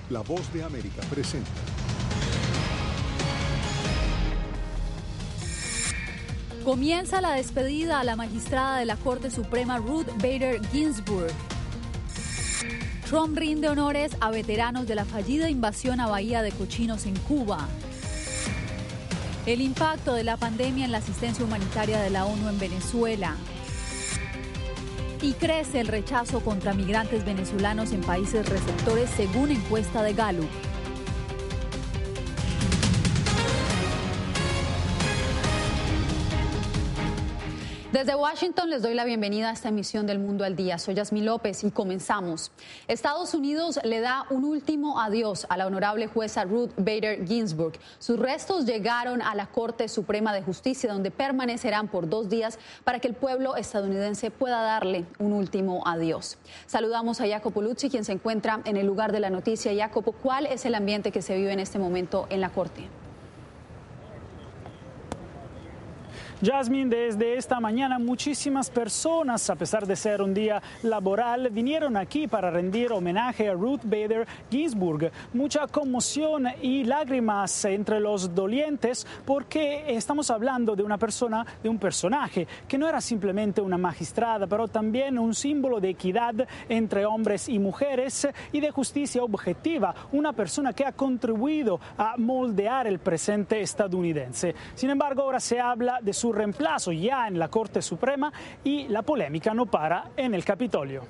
La Voz de América presenta. Comienza la despedida a la magistrada de la Corte Suprema Ruth Bader Ginsburg. Trump rinde honores a veteranos de la fallida invasión a Bahía de Cochinos en Cuba. El impacto de la pandemia en la asistencia humanitaria de la ONU en Venezuela. Y crece el rechazo contra migrantes venezolanos en países receptores según encuesta de Gallup. Desde Washington les doy la bienvenida a esta emisión del Mundo al Día. Soy Yasmín López y comenzamos. Estados Unidos le da un último adiós a la honorable jueza Ruth Bader Ginsburg. Sus restos llegaron a la Corte Suprema de Justicia, donde permanecerán por 2 días para que el pueblo estadounidense pueda darle un último adiós. Saludamos a Jacopo Luzzi, quien se encuentra en el lugar de la noticia. Jacopo, ¿cuál es el ambiente que se vive en este momento en la Corte? Yasmín, desde esta mañana muchísimas personas, a pesar de ser un día laboral, vinieron aquí para rendir homenaje a Ruth Bader Ginsburg. Mucha conmoción y lágrimas entre los dolientes porque estamos hablando de una persona, de un personaje que no era simplemente una magistrada, pero también un símbolo de equidad entre hombres y mujeres y de justicia objetiva, una persona que ha contribuido a moldear el presente estadounidense. Sin embargo, ahora se habla de su reemplazo ya en la Corte Suprema y la polémica no para en el Capitolio.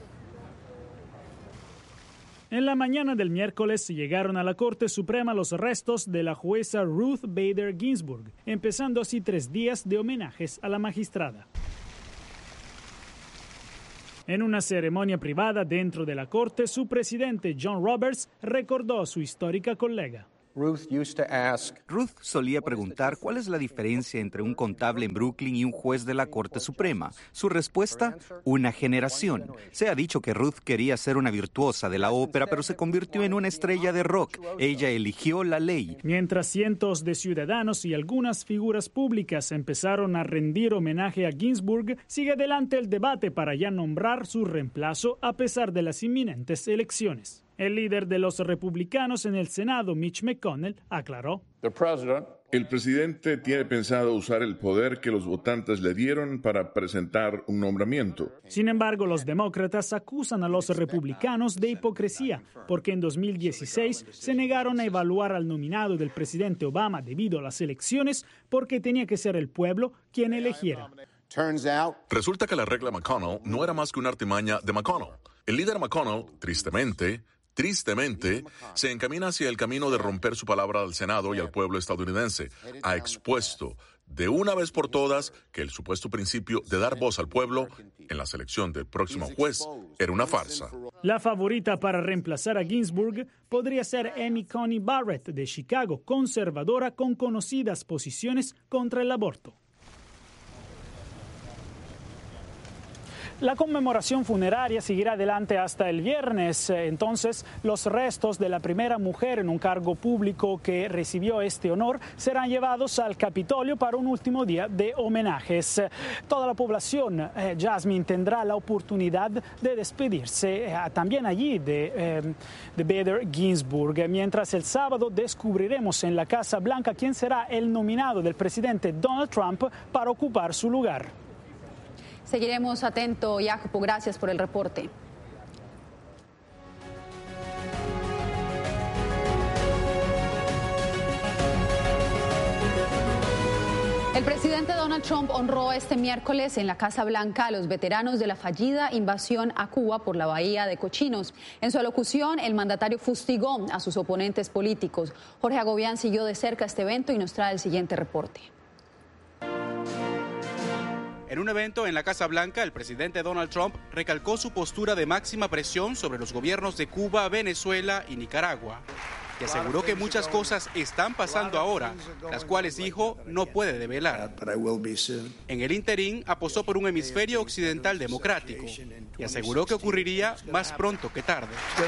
En la mañana del miércoles llegaron a la Corte Suprema los restos de la jueza Ruth Bader Ginsburg, empezando así 3 días de homenajes a la magistrada. En una ceremonia privada dentro de la Corte, su presidente John Roberts recordó a su histórica colega. Ruth solía preguntar cuál es la diferencia entre un contable en Brooklyn y un juez de la Corte Suprema. Su respuesta, una generación. Se ha dicho que Ruth quería ser una virtuosa de la ópera, pero se convirtió en una estrella de rock. Ella eligió la ley. Mientras cientos de ciudadanos y algunas figuras públicas empezaron a rendir homenaje a Ginsburg, sigue adelante el debate para ya nombrar su reemplazo a pesar de las inminentes elecciones. El líder de los republicanos en el Senado, Mitch McConnell, aclaró: El presidente tiene pensado usar el poder que los votantes le dieron para presentar un nombramiento. Sin embargo, los demócratas acusan a los republicanos de hipocresía, porque en 2016 se negaron a evaluar al nominado del presidente Obama debido a las elecciones porque tenía que ser el pueblo quien eligiera. Resulta que la regla McConnell no era más que una artimaña de McConnell. El líder McConnell, tristemente, se encamina hacia el camino de romper su palabra al Senado y al pueblo estadounidense. Ha expuesto de una vez por todas que el supuesto principio de dar voz al pueblo en la selección del próximo juez era una farsa. La favorita para reemplazar a Ginsburg podría ser Amy Coney Barrett de Chicago, conservadora con conocidas posiciones contra el aborto. La conmemoración funeraria seguirá adelante hasta el viernes. Entonces, los restos de la primera mujer en un cargo público que recibió este honor serán llevados al Capitolio para un último día de homenajes. Toda la población, Yasmín, tendrá la oportunidad de despedirse también allí de Bader Ginsburg. Mientras el sábado descubriremos en la Casa Blanca quién será el nominado del presidente Donald Trump para ocupar su lugar. Seguiremos atento, Jacopo. Gracias por el reporte. El presidente Donald Trump honró este miércoles en la Casa Blanca a los veteranos de la fallida invasión a Cuba por la Bahía de Cochinos. En su alocución, el mandatario fustigó a sus oponentes políticos. Jorge Agobián siguió de cerca este evento y nos trae el siguiente reporte. En un evento en la Casa Blanca, el presidente Donald Trump recalcó su postura de máxima presión sobre los gobiernos de Cuba, Venezuela y Nicaragua, y aseguró que muchas cosas están pasando ahora, las cuales dijo no puede develar. En el interín apostó por un hemisferio occidental democrático y aseguró que ocurriría más pronto que tarde.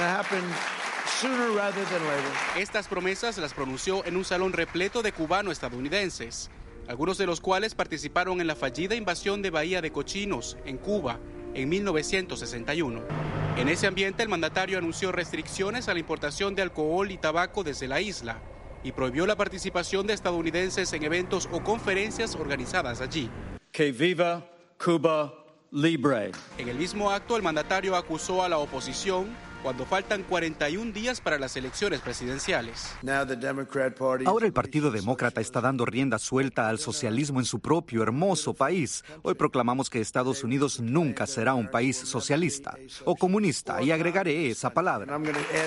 Estas promesas las pronunció en un salón repleto de cubano-estadounidenses, algunos de los cuales participaron en la fallida invasión de Bahía de Cochinos, en Cuba, en 1961. En ese ambiente, el mandatario anunció restricciones a la importación de alcohol y tabaco desde la isla y prohibió la participación de estadounidenses en eventos o conferencias organizadas allí. Que viva Cuba libre. En el mismo acto, el mandatario acusó a la oposición cuando faltan 41 días para las elecciones presidenciales. Ahora el Partido Demócrata está dando rienda suelta al socialismo en su propio hermoso país. Hoy proclamamos que Estados Unidos nunca será un país socialista o comunista, y agregaré esa palabra.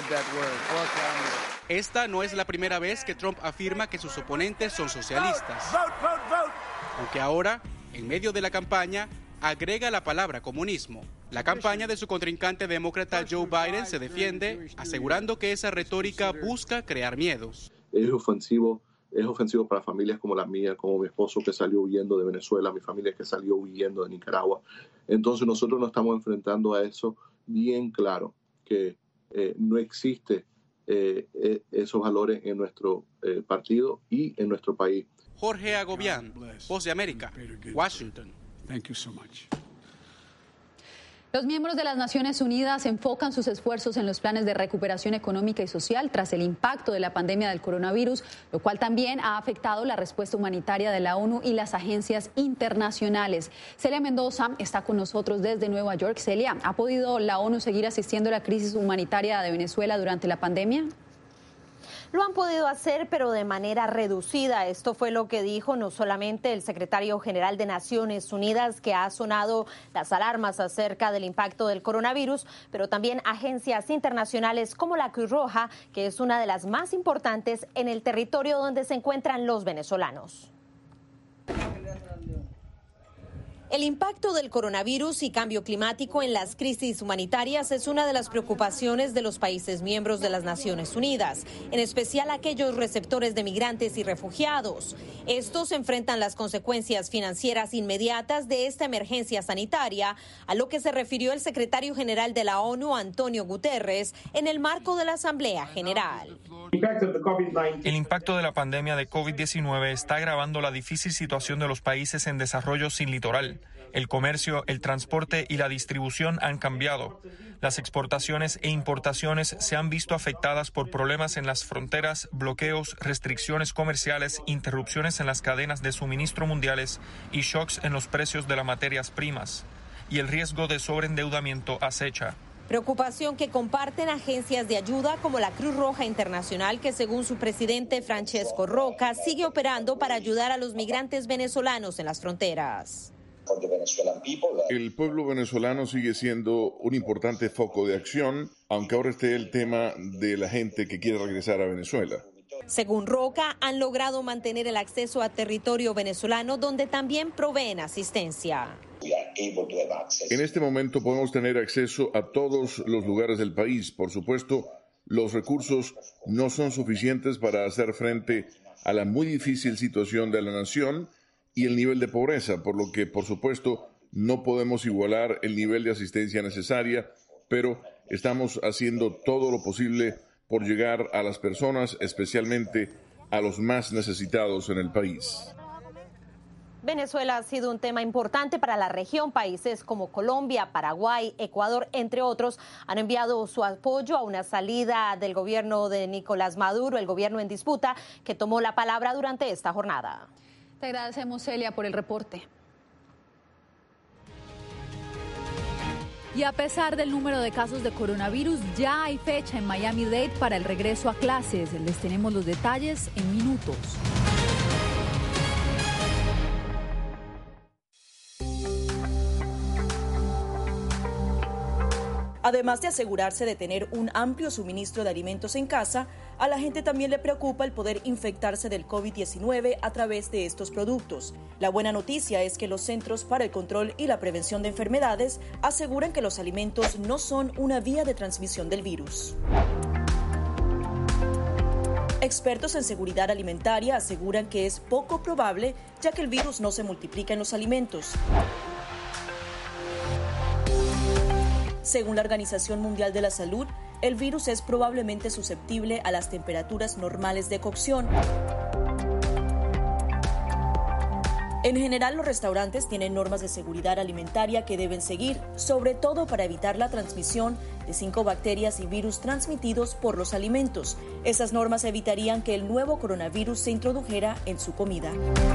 Esta no es la primera vez que Trump afirma que sus oponentes son socialistas. Aunque ahora, en medio de la campaña, agrega la palabra comunismo. La campaña de su contrincante demócrata Joe Biden se defiende, asegurando que esa retórica busca crear miedos. Es ofensivo para familias como la mía, como mi esposo que salió huyendo de Venezuela, mi familia que salió huyendo de Nicaragua. Entonces nosotros nos estamos enfrentando a eso bien claro, que no existe esos valores en nuestro partido y en nuestro país. Jorge Agobián, Voz de América, Washington. Thank you so much. Los miembros de las Naciones Unidas enfocan sus esfuerzos en los planes de recuperación económica y social tras el impacto de la pandemia del coronavirus, lo cual también ha afectado la respuesta humanitaria de la ONU y las agencias internacionales. Celia Mendoza está con nosotros desde Nueva York. Celia, ¿ha podido la ONU seguir asistiendo a la crisis humanitaria de Venezuela durante la pandemia? Lo han podido hacer, pero de manera reducida. Esto fue lo que dijo no solamente el secretario general de Naciones Unidas, que ha sonado las alarmas acerca del impacto del coronavirus, pero también agencias internacionales como la Cruz Roja, que es una de las más importantes en el territorio donde se encuentran los venezolanos. El impacto del coronavirus y cambio climático en las crisis humanitarias es una de las preocupaciones de los países miembros de las Naciones Unidas, en especial aquellos receptores de migrantes y refugiados. Estos enfrentan las consecuencias financieras inmediatas de esta emergencia sanitaria, a lo que se refirió el secretario general de la ONU, Antonio Guterres, en el marco de la Asamblea General. El impacto de la pandemia de COVID-19 está agravando la difícil situación de los países en desarrollo sin litoral. El comercio, el transporte y la distribución han cambiado. Las exportaciones e importaciones se han visto afectadas por problemas en las fronteras, bloqueos, restricciones comerciales, interrupciones en las cadenas de suministro mundiales y shocks en los precios de las materias primas. Y el riesgo de sobreendeudamiento acecha. Preocupación que comparten agencias de ayuda como la Cruz Roja Internacional, que según su presidente Francesco Roca sigue operando para ayudar a los migrantes venezolanos en las fronteras. El pueblo venezolano sigue siendo un importante foco de acción, aunque ahora esté el tema de la gente que quiere regresar a Venezuela. Según Roca, han logrado mantener el acceso a territorio venezolano, donde también proveen asistencia. En este momento podemos tener acceso a todos los lugares del país. Por supuesto, los recursos no son suficientes para hacer frente a la muy difícil situación de la nación y el nivel de pobreza, por lo que, por supuesto, no podemos igualar el nivel de asistencia necesaria, pero estamos haciendo todo lo posible por llegar a las personas, especialmente a los más necesitados en el país. Venezuela ha sido un tema importante para la región. Países como Colombia, Paraguay, Ecuador, entre otros, han enviado su apoyo a una salida del gobierno de Nicolás Maduro, el gobierno en disputa, que tomó la palabra durante esta jornada. Te agradecemos, Celia, por el reporte. Y a pesar del número de casos de coronavirus, ya hay fecha en Miami-Dade para el regreso a clases. Les tenemos los detalles en minutos. Además de asegurarse de tener un amplio suministro de alimentos en casa, a la gente también le preocupa el poder infectarse del COVID-19 a través de estos productos. La buena noticia es que los Centros para el Control y la Prevención de Enfermedades aseguran que los alimentos no son una vía de transmisión del virus. Expertos en seguridad alimentaria aseguran que es poco probable, ya que el virus no se multiplica en los alimentos. Según la Organización Mundial de la Salud, el virus es probablemente susceptible a las temperaturas normales de cocción. En general, los restaurantes tienen normas de seguridad alimentaria que deben seguir, sobre todo para evitar la transmisión de 5 bacterias y virus transmitidos por los alimentos. Esas normas evitarían que el nuevo coronavirus se introdujera en su comida.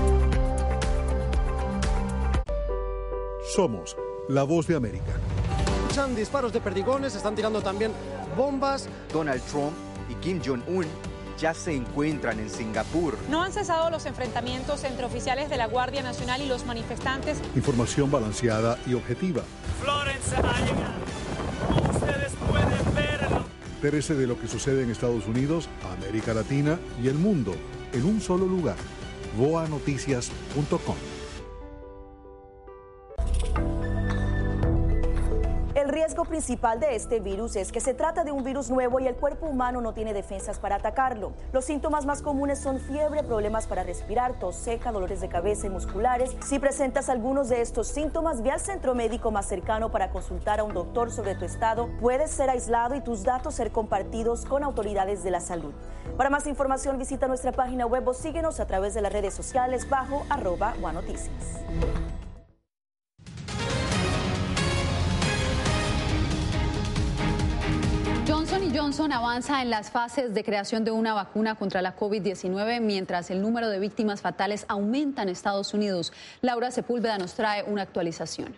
Somos la voz de América. Escuchan disparos de perdigones, están tirando también bombas. Donald Trump y Kim Jong-un ya se encuentran en Singapur. No han cesado los enfrentamientos entre oficiales de la Guardia Nacional y los manifestantes. Información balanceada y objetiva. Florence ha llegado. Como ustedes pueden verlo. Entérese de lo que sucede en Estados Unidos, América Latina y el mundo en un solo lugar. voanoticias.com. El riesgo principal de este virus es que se trata de un virus nuevo y el cuerpo humano no tiene defensas para atacarlo. Los síntomas más comunes son fiebre, problemas para respirar, tos seca, dolores de cabeza y musculares. Si presentas algunos de estos síntomas, ve al centro médico más cercano para consultar a un doctor sobre tu estado. Puedes ser aislado y tus datos ser compartidos con autoridades de la salud. Para más información, visita nuestra página web o síguenos a través de las redes sociales bajo @OneNoticias. Johnson & Johnson avanza en las fases de creación de una vacuna contra la COVID-19 mientras el número de víctimas fatales aumenta en Estados Unidos. Laura Sepúlveda nos trae una actualización.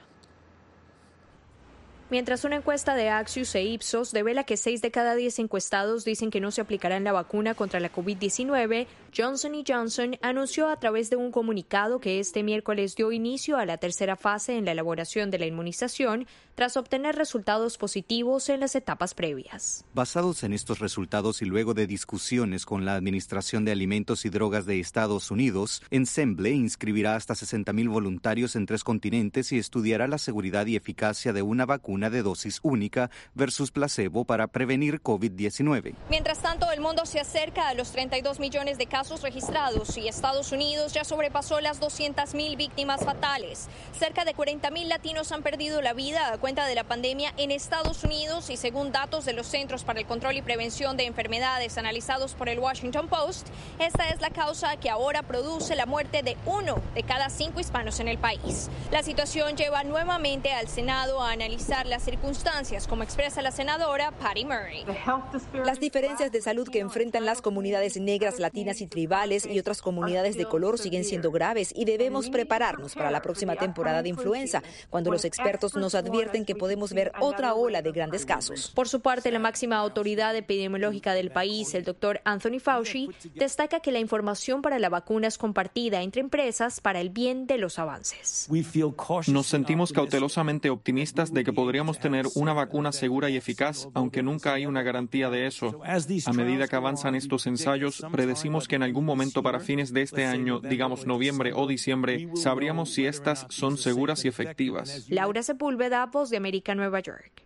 Mientras una encuesta de Axios e Ipsos revela que 6 de cada 10 encuestados dicen que no se aplicarán la vacuna contra la COVID-19, Johnson & Johnson anunció a través de un comunicado que este miércoles dio inicio a la tercera fase en la elaboración de la inmunización tras obtener resultados positivos en las etapas previas. Basados en estos resultados y luego de discusiones con la Administración de Alimentos y Drogas de Estados Unidos, Ensemble inscribirá hasta 60,000 voluntarios en 3 continentes y estudiará la seguridad y eficacia de una vacuna de dosis única versus placebo para prevenir COVID-19. Mientras tanto, el mundo se acerca a los 32 millones de casos registrados y Estados Unidos ya sobrepasó las 200,000 víctimas fatales. Cerca de 40,000 latinos han perdido la vida a cuenta de la pandemia en Estados Unidos y según datos de los Centros para el Control y Prevención de Enfermedades analizados por el Washington Post, esta es la causa que ahora produce la muerte de 1 de cada 5 hispanos en el país. La situación lleva nuevamente al Senado a analizar las circunstancias, como expresa la senadora Patty Murray. Las diferencias de salud que enfrentan las comunidades negras, latinas y tribales y otras comunidades de color siguen siendo graves y debemos prepararnos para la próxima temporada de influenza, cuando los expertos nos advierten que podemos ver otra ola de grandes casos. Por su parte, la máxima autoridad epidemiológica del país, el doctor Anthony Fauci, destaca que la información para la vacuna es compartida entre empresas para el bien de los avances. Nos sentimos cautelosamente optimistas de que podríamos tener una vacuna segura y eficaz, aunque nunca hay una garantía de eso. A medida que avanzan estos ensayos, predecimos que en algún momento para fines de este año, digamos noviembre o diciembre, sabríamos si estas son seguras y efectivas. Laura Sepúlveda, Voz de América, Nueva York.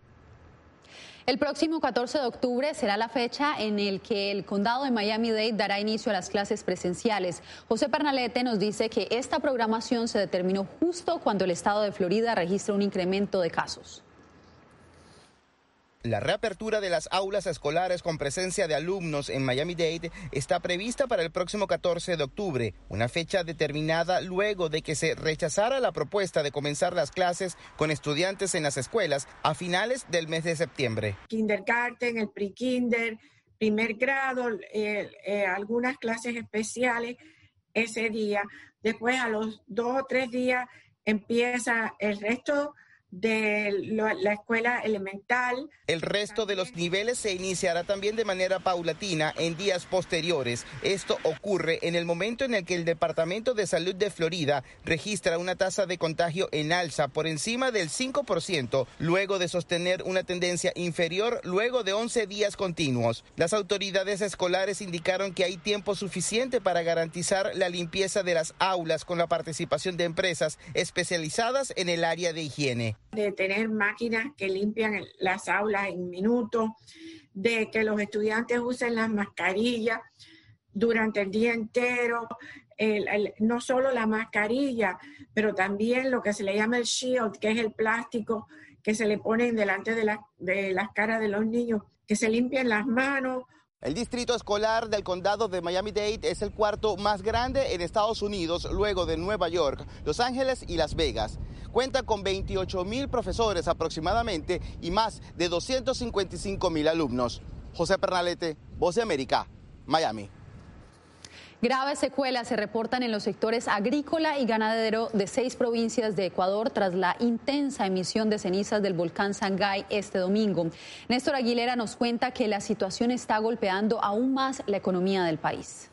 El próximo 14 de octubre será la fecha en el que el condado de Miami-Dade dará inicio a las clases presenciales. José Pernalete nos dice que esta programación se determinó justo cuando el estado de Florida registra un incremento de casos. La reapertura de las aulas escolares con presencia de alumnos en Miami-Dade está prevista para el próximo 14 de octubre, una fecha determinada luego de que se rechazara la propuesta de comenzar las clases con estudiantes en las escuelas a finales del mes de septiembre. Kindergarten, el pre-kinder, primer grado, algunas clases especiales ese día. Después, a los 2 o 3 días, empieza el resto de la escuela elemental. El resto de los niveles se iniciará también de manera paulatina en días posteriores. Esto ocurre en el momento en el que el Departamento de Salud de Florida registra una tasa de contagio en alza por encima del 5%, luego de sostener una tendencia inferior luego de 11 días continuos. Las autoridades escolares indicaron que hay tiempo suficiente para garantizar la limpieza de las aulas con la participación de empresas especializadas en el área de higiene. De tener máquinas que limpian las aulas en minutos, de que los estudiantes usen las mascarillas durante el día entero, no solo la mascarilla, pero también lo que se le llama el shield, que es el plástico que se le pone delante de las caras de los niños, que se limpien las manos El distrito escolar del condado de Miami-Dade es el cuarto más grande en Estados Unidos, luego de Nueva York, Los Ángeles y Las Vegas. Cuenta con 28,000 profesores aproximadamente y más de 255,000 alumnos. José Pernalete, Voz de América, Miami. Graves secuelas se reportan en los sectores agrícola y ganadero de 6 provincias de Ecuador tras la intensa emisión de cenizas del volcán Sangay este domingo. Néstor Aguilera nos cuenta que la situación está golpeando aún más la economía del país.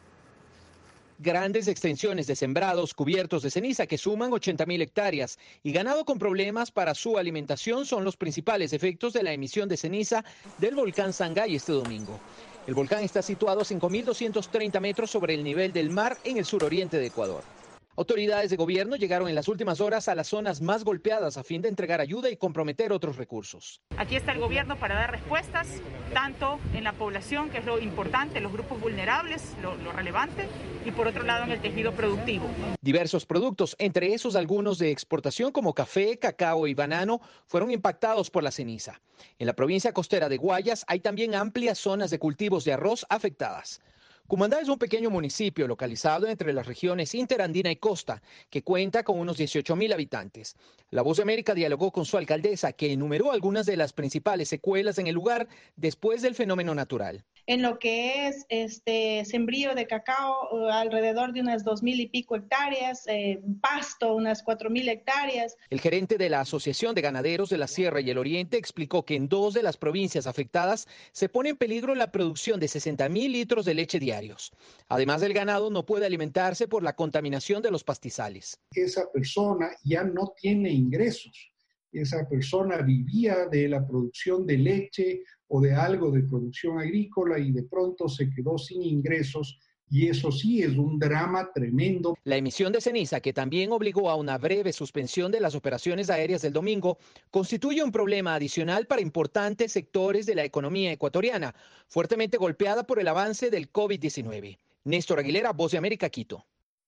Grandes extensiones de sembrados cubiertos de ceniza que suman 80,000 hectáreas y ganado con problemas para su alimentación son los principales efectos de la emisión de ceniza del volcán Sangay este domingo. El volcán está situado a 5.230 metros sobre el nivel del mar en el suroriente de Ecuador. Autoridades de gobierno llegaron en las últimas horas a las zonas más golpeadas a fin de entregar ayuda y comprometer otros recursos. Aquí está el gobierno para dar respuestas, tanto en la población, que es lo importante, los grupos vulnerables, lo relevante, y por otro lado en el tejido productivo. Diversos productos, entre esos algunos de exportación como café, cacao y banano, fueron impactados por la ceniza. En la provincia costera de Guayas hay también amplias zonas de cultivos de arroz afectadas. Cumandá es un pequeño municipio localizado entre las regiones interandina y costa, que cuenta con unos 18,000 habitantes. La Voz de América dialogó con su alcaldesa, que enumeró algunas de las principales secuelas en el lugar después del fenómeno natural. En lo que es sembrío de cacao, alrededor de unas 2,000 y pico hectáreas, pasto, unas 4,000 hectáreas. El gerente de la Asociación de Ganaderos de la Sierra y el Oriente explicó que en 2 de las provincias afectadas se pone en peligro la producción de 60,000 litros de leche diarios. Además, el ganado no puede alimentarse por la contaminación de los pastizales. Esa persona ya no tiene ingresos. Esa persona vivía de la producción de leche o de algo de producción agrícola y de pronto se quedó sin ingresos, y eso sí es un drama tremendo. La emisión de ceniza, que también obligó a una breve suspensión de las operaciones aéreas del domingo, constituye un problema adicional para importantes sectores de la economía ecuatoriana, fuertemente golpeada por el avance del COVID-19. Néstor Aguilera, Voz de América, Quito.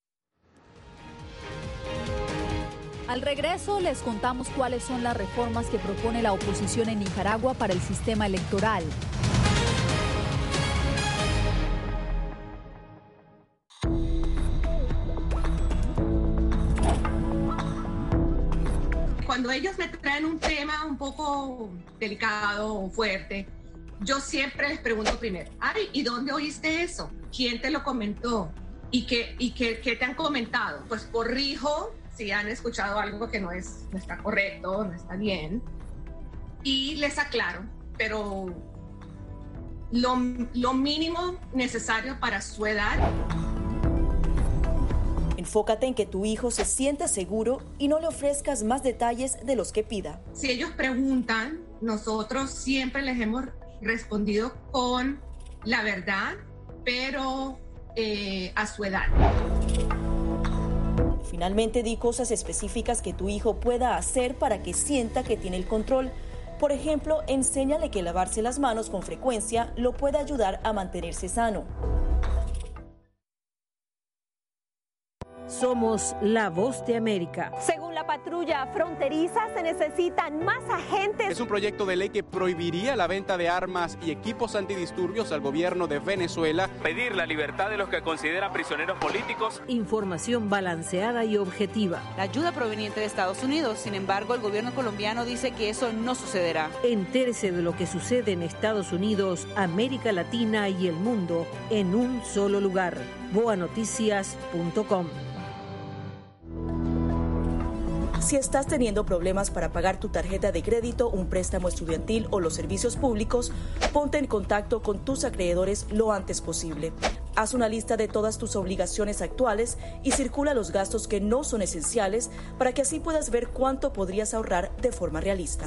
Al regreso les contamos cuáles son las reformas que propone la oposición en Nicaragua para el sistema electoral. Cuando ellos me traen un tema un poco delicado o fuerte, yo siempre les pregunto primero, ay, ¿y dónde oíste eso? ¿Quién te lo comentó? ¿Y qué te han comentado? Pues corrijo si han escuchado algo que no está correcto, no está bien, y les aclaro, pero lo mínimo necesario para su edad. Enfócate en que tu hijo se sienta seguro y no le ofrezcas más detalles de los que pida. Si ellos preguntan, nosotros siempre les hemos respondido con la verdad, pero a su edad. Finalmente, di cosas específicas que tu hijo pueda hacer para que sienta que tiene el control. Por ejemplo, enséñale que lavarse las manos con frecuencia lo puede ayudar a mantenerse sano. Somos la Voz de América. Según la patrulla fronteriza, se necesitan más agentes. Es un proyecto de ley que prohibiría la venta de armas y equipos antidisturbios al gobierno de Venezuela. Pedir la libertad de los que considera prisioneros políticos. Información balanceada y objetiva. La ayuda proveniente de Estados Unidos. Sin embargo, el gobierno colombiano dice que eso no sucederá. Entérese de lo que sucede en Estados Unidos, América Latina y el mundo en un solo lugar. boanoticias.com. Si estás teniendo problemas para pagar tu tarjeta de crédito, un préstamo estudiantil o los servicios públicos, ponte en contacto con tus acreedores lo antes posible. Haz una lista de todas tus obligaciones actuales y circula los gastos que no son esenciales para que así puedas ver cuánto podrías ahorrar de forma realista.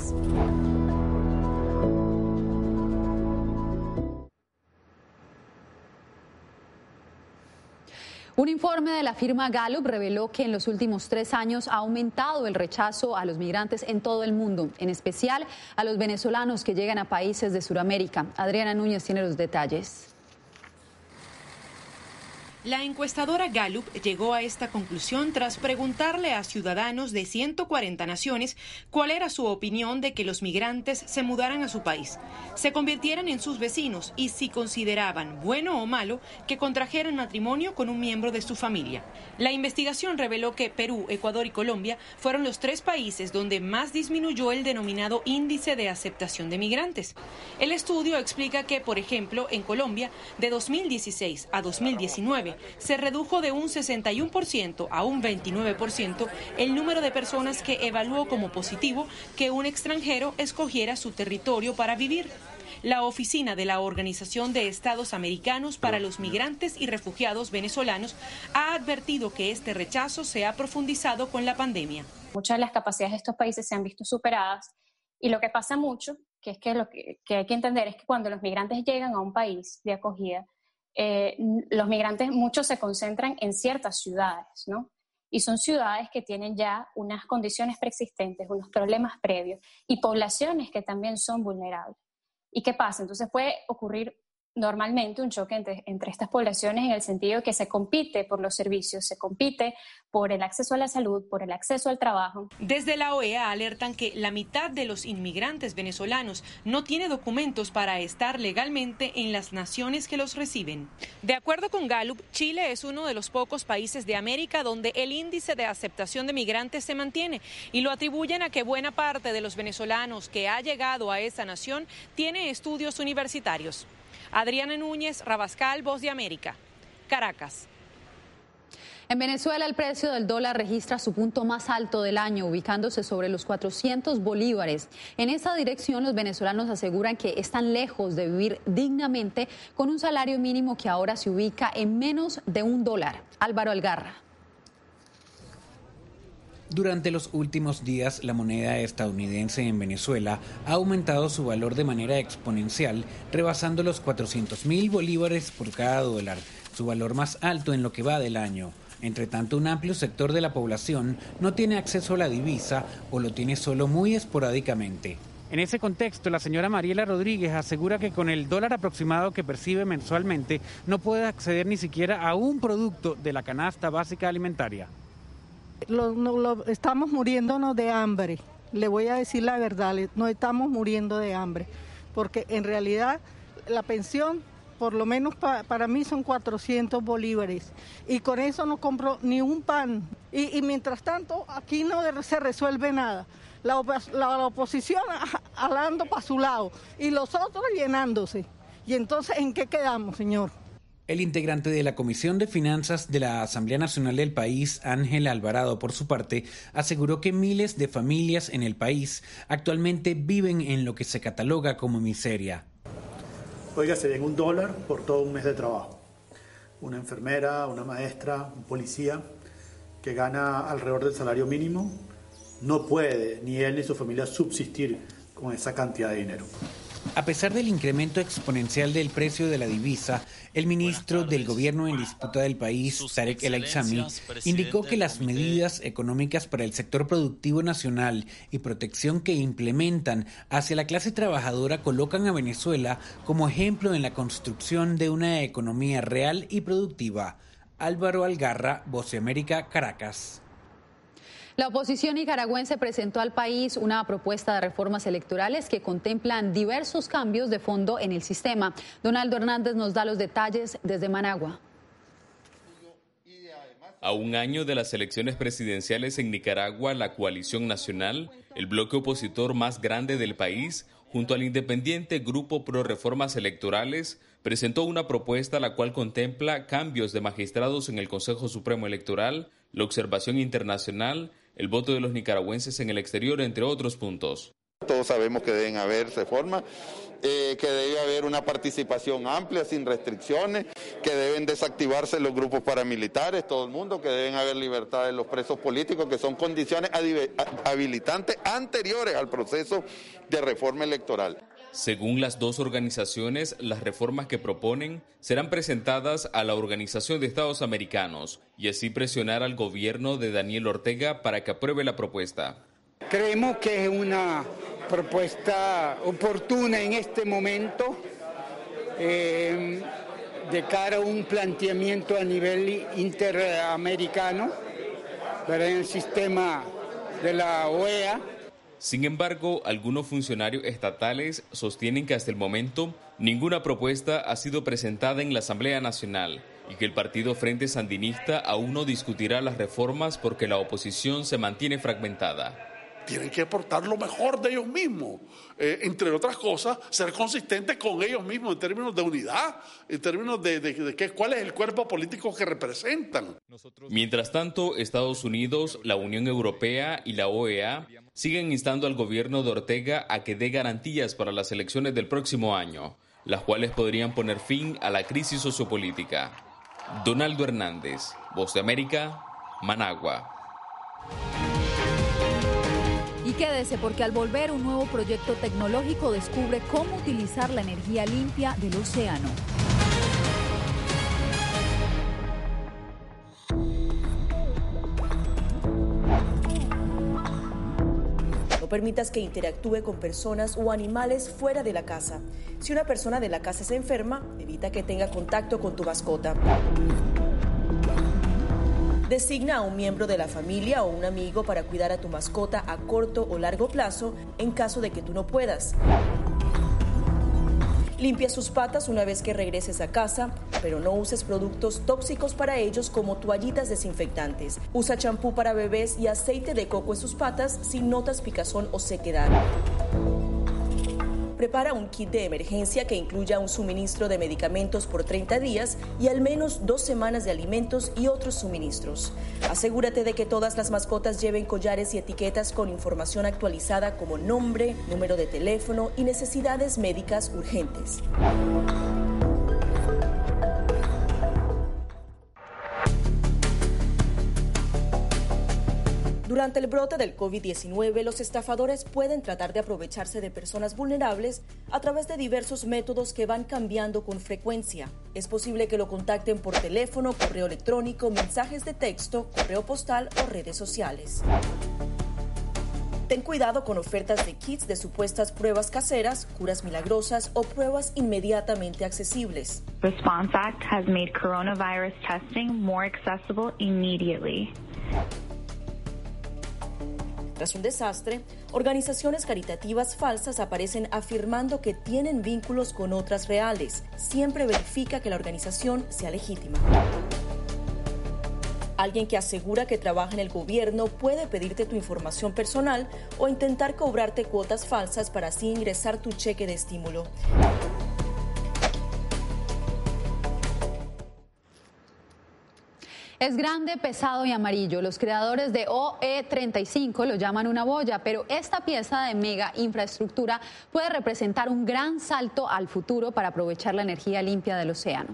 Un informe de la firma Gallup reveló que en los últimos 3 años ha aumentado el rechazo a los migrantes en todo el mundo, en especial a los venezolanos que llegan a países de Sudamérica. Adriana Núñez tiene los detalles. La encuestadora Gallup llegó a esta conclusión tras preguntarle a ciudadanos de 140 naciones cuál era su opinión de que los migrantes se mudaran a su país, se convirtieran en sus vecinos y si consideraban bueno o malo que contrajeran matrimonio con un miembro de su familia. La investigación reveló que Perú, Ecuador y Colombia fueron los 3 países donde más disminuyó el denominado índice de aceptación de migrantes. El estudio explica que, por ejemplo, en Colombia, de 2016 a 2019, se redujo de un 61% a un 29% el número de personas que evaluó como positivo que un extranjero escogiera su territorio para vivir. La oficina de la Organización de Estados Americanos para los Migrantes y Refugiados Venezolanos ha advertido que este rechazo se ha profundizado con la pandemia. Muchas de las capacidades de estos países se han visto superadas y lo que pasa mucho, que es que lo que hay que entender es que cuando los migrantes llegan a un país de acogida, los migrantes muchos se concentran en ciertas ciudades, ¿no? Y son ciudades que tienen ya unas condiciones preexistentes, unos problemas previos y poblaciones que también son vulnerables. ¿Y qué pasa? Entonces puede ocurrir normalmente un choque entre estas poblaciones en el sentido de que se compite por los servicios, se compite por el acceso a la salud, por el acceso al trabajo. Desde la OEA alertan que la mitad de los inmigrantes venezolanos no tiene documentos para estar legalmente en las naciones que los reciben. De acuerdo con Gallup, Chile es uno de los pocos países de América donde el índice de aceptación de migrantes se mantiene y lo atribuyen a que buena parte de los venezolanos que ha llegado a esa nación tiene estudios universitarios. Adriana Núñez, Rabascal, Voz de América, Caracas. En Venezuela, el precio del dólar registra su punto más alto del año, ubicándose sobre los 400 bolívares. En esa dirección, los venezolanos aseguran que están lejos de vivir dignamente con un salario mínimo que ahora se ubica en menos de $1. Álvaro Algarra. Durante los últimos días, la moneda estadounidense en Venezuela ha aumentado su valor de manera exponencial, rebasando los 400.000 bolívares por cada dólar, su valor más alto en lo que va del año. Entre tanto, un amplio sector de la población no tiene acceso a la divisa o lo tiene solo muy esporádicamente. En ese contexto, la señora Mariela Rodríguez asegura que con el dólar aproximado que percibe mensualmente no puede acceder ni siquiera a un producto de la canasta básica alimentaria. Estamos muriéndonos de hambre, le voy a decir la verdad, nos estamos muriendo de hambre, porque en realidad la pensión, por lo menos para mí, son 400 bolívares, y con eso no compro ni un pan, y mientras tanto aquí no se resuelve nada, la oposición hablando para su lado, y los otros llenándose, y entonces ¿en qué quedamos, señor? El integrante de la Comisión de Finanzas de la Asamblea Nacional del país, Ángel Alvarado, por su parte, aseguró que miles de familias en el país actualmente viven en lo que se cataloga como miseria. Oiga, se ven $1 por todo un mes de trabajo. Una enfermera, una maestra, un policía que gana alrededor del salario mínimo no puede, ni él ni su familia, subsistir con esa cantidad de dinero. A pesar del incremento exponencial del precio de la divisa, el ministro del Gobierno en disputa del país, Tarek El Aissami, indicó que las medidas económicas para el sector productivo nacional y protección que implementan hacia la clase trabajadora colocan a Venezuela como ejemplo en la construcción de una economía real y productiva. Álvaro Algarra, Voz de América, Caracas. La oposición nicaragüense presentó al país una propuesta de reformas electorales que contemplan diversos cambios de fondo en el sistema. Donaldo Hernández nos da los detalles desde Managua. A un año de las elecciones presidenciales en Nicaragua, la Coalición Nacional, el bloque opositor más grande del país, junto al independiente Grupo Pro Reformas Electorales, presentó una propuesta la cual contempla cambios de magistrados en el Consejo Supremo Electoral, la observación internacional, el voto de los nicaragüenses en el exterior, entre otros puntos. Todos sabemos que deben haber reformas, que debe haber una participación amplia, sin restricciones, que deben desactivarse los grupos paramilitares, todo el mundo, que deben haber libertad de los presos políticos, que son condiciones habilitantes anteriores al proceso de reforma electoral. Según las dos organizaciones, las reformas que proponen serán presentadas a la Organización de Estados Americanos y así presionar al gobierno de Daniel Ortega para que apruebe la propuesta. Creemos que es una propuesta oportuna en este momento, de cara a un planteamiento a nivel interamericano, pero en el sistema de la OEA. Sin embargo, algunos funcionarios estatales sostienen que hasta el momento ninguna propuesta ha sido presentada en la Asamblea Nacional y que el partido Frente Sandinista aún no discutirá las reformas porque la oposición se mantiene fragmentada. Tienen que aportar lo mejor de ellos mismos, entre otras cosas, ser consistentes con ellos mismos en términos de unidad, en términos de cuál es el cuerpo político que representan. Mientras tanto, Estados Unidos, la Unión Europea y la OEA siguen instando al gobierno de Ortega a que dé garantías para las elecciones del próximo año, las cuales podrían poner fin a la crisis sociopolítica. Donaldo Hernández, Voz de América, Managua. Y quédese porque al volver un nuevo proyecto tecnológico descubre cómo utilizar la energía limpia del océano. No permitas que interactúe con personas o animales fuera de la casa. Si una persona de la casa se enferma, evita que tenga contacto con tu mascota. Designa a un miembro de la familia o un amigo para cuidar a tu mascota a corto o largo plazo en caso de que tú no puedas. Limpia sus patas una vez que regreses a casa, pero no uses productos tóxicos para ellos como toallitas desinfectantes. Usa champú para bebés y aceite de coco en sus patas si notas picazón o sequedad. Prepara un kit de emergencia que incluya un suministro de medicamentos por 30 días y al menos 2 semanas de alimentos y otros suministros. Asegúrate de que todas las mascotas lleven collares y etiquetas con información actualizada como nombre, número de teléfono y necesidades médicas urgentes. Durante el brote del COVID-19, los estafadores pueden tratar de aprovecharse de personas vulnerables a través de diversos métodos que van cambiando con frecuencia. Es posible que lo contacten por teléfono, correo electrónico, mensajes de texto, correo postal o redes sociales. Ten cuidado con ofertas de kits de supuestas pruebas caseras, curas milagrosas o pruebas inmediatamente accesibles. Response Act has made coronavirus testing more accessible immediately. Tras un desastre, organizaciones caritativas falsas aparecen afirmando que tienen vínculos con otras reales. Siempre verifica que la organización sea legítima. Alguien que asegura que trabaja en el gobierno puede pedirte tu información personal o intentar cobrarte cuotas falsas para así ingresar tu cheque de estímulo. Es grande, pesado y amarillo. Los creadores de OE35 lo llaman una boya, pero esta pieza de mega infraestructura puede representar un gran salto al futuro para aprovechar la energía limpia del océano.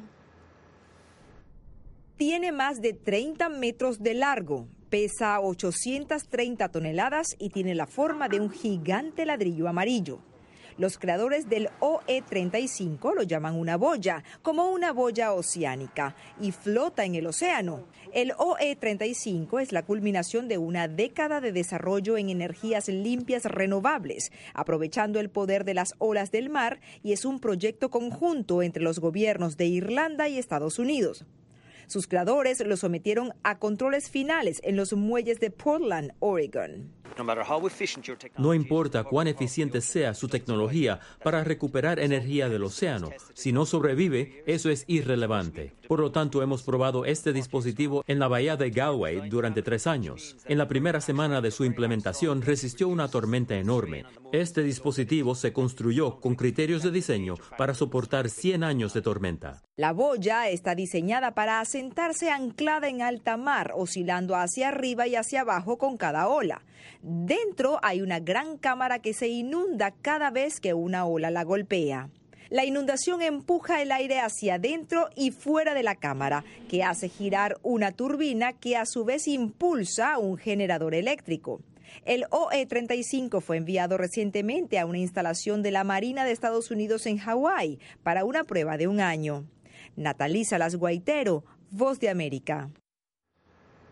Tiene más de 30 metros de largo, pesa 830 toneladas y tiene la forma de un gigante ladrillo amarillo. Los creadores del OE35 lo llaman una boya, como una boya oceánica, y flota en el océano. El OE35 es la culminación de una década de desarrollo en energías limpias renovables, aprovechando el poder de las olas del mar, y es un proyecto conjunto entre los gobiernos de Irlanda y Estados Unidos. Sus creadores lo sometieron a controles finales en los muelles de Portland, Oregon. No importa cuán eficiente sea su tecnología para recuperar energía del océano, si no sobrevive, eso es irrelevante. Por lo tanto, hemos probado este dispositivo en la bahía de Galway durante 3 años. En la primera semana de su implementación resistió una tormenta enorme. Este dispositivo se construyó con criterios de diseño para soportar 100 años de tormenta. La boya está diseñada para asentarse anclada en alta mar, oscilando hacia arriba y hacia abajo con cada ola. Dentro hay una gran cámara que se inunda cada vez que una ola la golpea. La inundación empuja el aire hacia adentro y fuera de la cámara, que hace girar una turbina que a su vez impulsa un generador eléctrico. El OE35 fue enviado recientemente a una instalación de la Marina de Estados Unidos en Hawái para una prueba de 1 año. Natalí Salas Guaitero, Voz de América.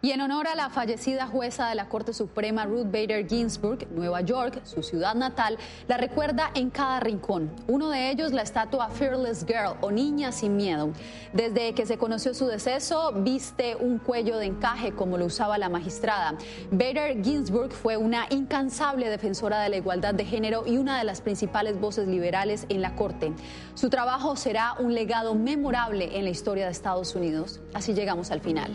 Y en honor a la fallecida jueza de la Corte Suprema Ruth Bader Ginsburg, Nueva York, su ciudad natal, la recuerda en cada rincón. Uno de ellos, la estatua Fearless Girl o Niña sin Miedo. Desde que se conoció su deceso, viste un cuello de encaje como lo usaba la magistrada. Bader Ginsburg fue una incansable defensora de la igualdad de género y una de las principales voces liberales en la Corte. Su trabajo será un legado memorable en la historia de Estados Unidos. Así llegamos al final.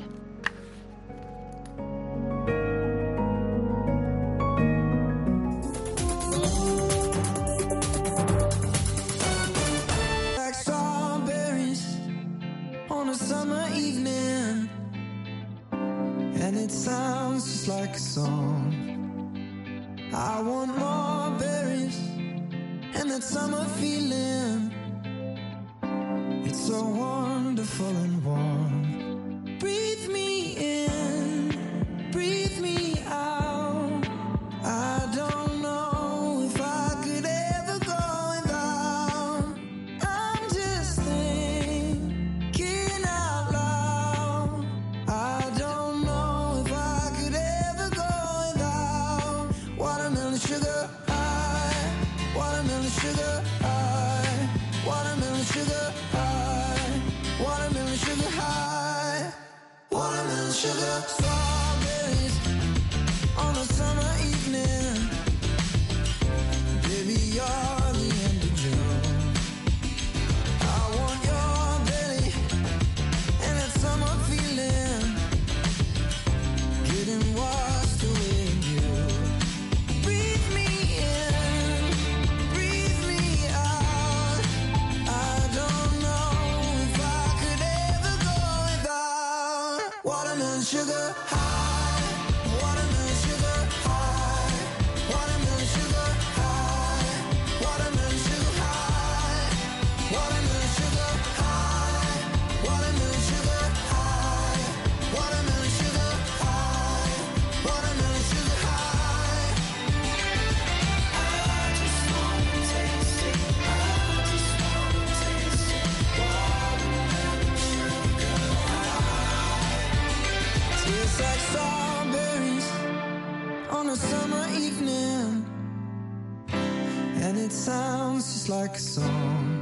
On a summer evening, and it sounds just like a song. I want more berries and that summer feeling. It's so wonderful and warm. Breathe me in, breathe me out. I don't know if I could ever go without. I'm just thinking out loud. I don't know if I could ever go without watermelon sugar high, watermelon sugar high, watermelon sugar high, watermelon sugar high, watermelon sugar. Strawberries on a summer evening. Baby, you're the end of June. I want your belly and that summer feeling, getting washed away in you. Breathe me in, breathe me out. I don't know if I could ever go without watermelon sugar high, watermelon sugar high, watermelon sugar high, watermelon sugar high, watermelon sugar high, watermelon sugar high, watermelon sugar high, watermelon sugar high. I just wanna taste it, I just wanna taste it. Watermelon sugar high. Tastes like strawberries on a summer evening, and it sounds just like a song.